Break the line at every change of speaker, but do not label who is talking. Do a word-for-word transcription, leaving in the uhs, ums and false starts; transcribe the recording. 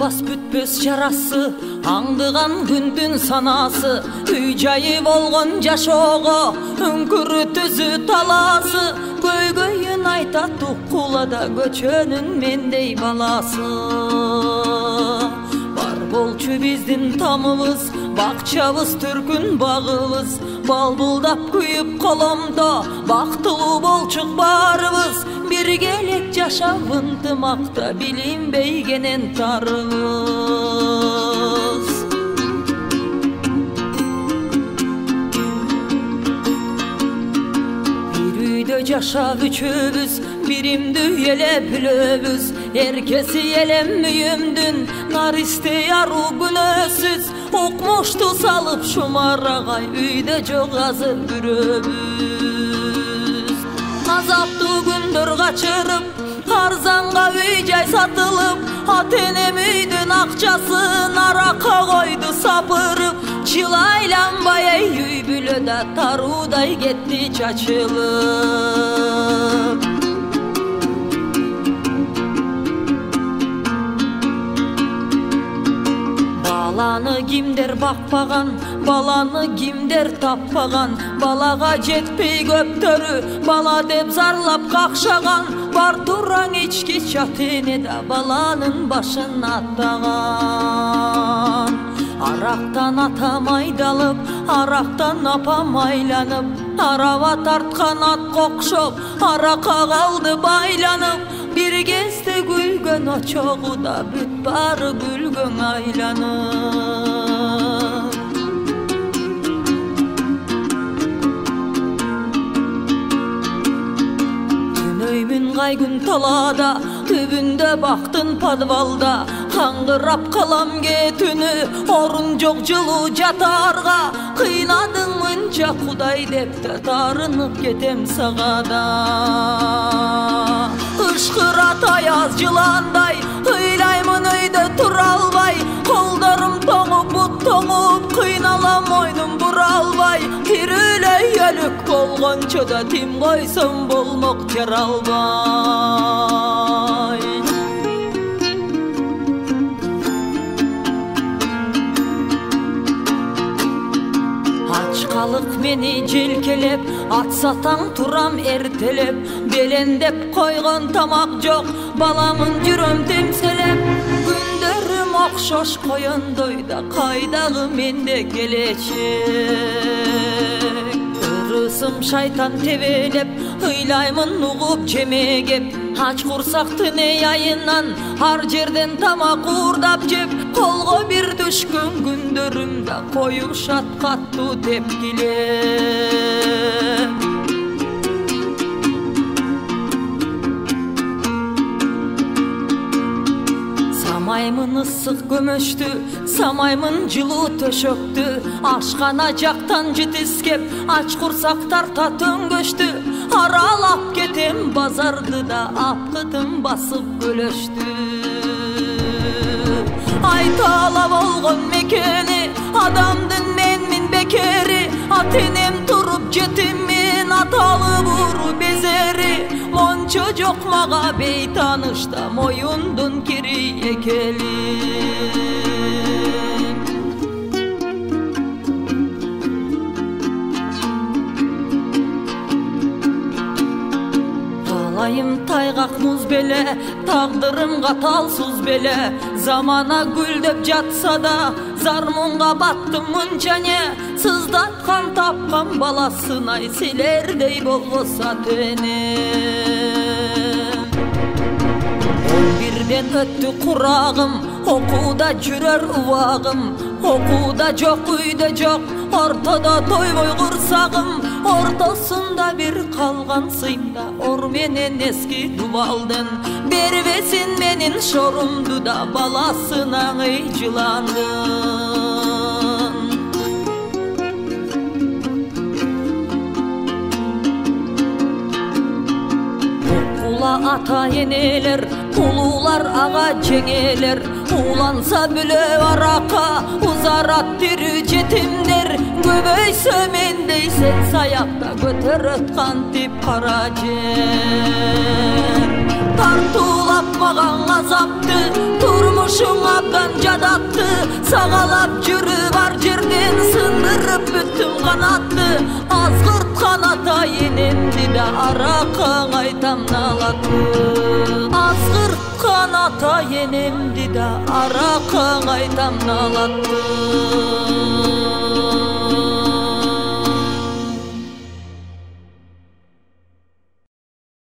Арылбас бүтпөс жарасы, аңдыған күндүн санасы, үй жайы болгон жашоого үңкүрү түзү таласы, көйгөйүн айта тукулада көчөнүн мендей баласы. Бар болчу биздин тамыбыз, бакчабыз түркүн багыбыз, балбылдап күйүп коломдо, бактылуу болчук барыбыз, биргелек жашап ынтымакта билинбейгенен тарыбыз. Бир үйдө жашап үчөөбүз, биримди эле билөбүз, эркеси элем мүйүмдүн, наристе аруу күнөөсүз, укмушту салып шумарагай, үйдө жок азыр бирөөбүз. Азаптуу күндөр качырып, арзанга үй жай сатылып, ата-энем үйдүн акчасын аракка койду сапырып, жыл айланбай ай үй бүлөдө таруудай кетти чачылып. Баланы кимдер бакпаган, баланы кимдер таппаган, балага жетпей көптөрү, бала деп зарлап какшаган, бар тураң ички ата-эне да баланын башын аттаган. Арактан ата майдалып, арактан апа майланып, араба тарткан атка окшоп, аракка калды байланып, бир кезде күлгөн очогу да бүт бары күлгөн айланып. Түнөймүн кай күн талаада, түбүндө бактын подвалда, каңгырап калам кетүнү, орун жок жылуу жатарга, кыйнадың мынча Кудай деп да тарынып кетем сага да. Ышкырат аяз жыландай, ыйлаймын өйдө тура албай, колдорум тоңуп, бут тоңуп, кыйналам мойнум бура албай, тирүүлөй өлүк болгончо да тим койсом болмок жаралбай. Ачкалык мени желкелеп, ат сатаң турам эртелеп, белендеп койгон тамак жок, баламын жүрөм темселеп, күндөрүм окшош коёндой да кайдагы менде келечек. Ырысым шайтан тебелеп, ыйлаймын угуп жемегеп, ач курсактын эй айынан ар жерден тамак уурдап жеп, колго бир түшкөн күндөрүмдө коюшат каттуу тепкилеп. Самаймын ысык көмөштү, самаймын жылуу төшөктү, ашкана жактан житискеп, ач курсактарта төңгөштү, аралап кетем базарды да апкытым басып көлөштү. Айтала болгон мекени, адамдын менмин бекери, ата-энем туруп жетиммин, аталы буру безери, мончо жок мага бейтанышта моюндун кири экели. Талайым тайгак муз беле, тагдырым каталсыз беле, замана гүлдөп жатса да, зармунга баттым мынча не, сыздаткан тапкан баласын ай силердей болбосо ата-энем. Он бирден өттү курагым, окууда жүрөр убагым, окууда жок үйдө жок, ортодо тойбой курсагым, ортосунда бир калган сыймда ор менен эски дубалдын, бербесин менин шорумду да баласына ый жыландын. Окула ата-энелер, улуулар ага жеңелер, уланса бүлө аракка, узарат тирүү жетимдер, көбөйсө мендей сен саякта көтөрөт кантип кара жер. Тартуулап маган азапты, турмушуңа ырылдатты, сағалап жүріп ар жерден сындырып бүттім қанатты. Азғырт қаната енемді да арақаң айтам налатты. Азғырт қаната енемді да арақаң айтам налатты.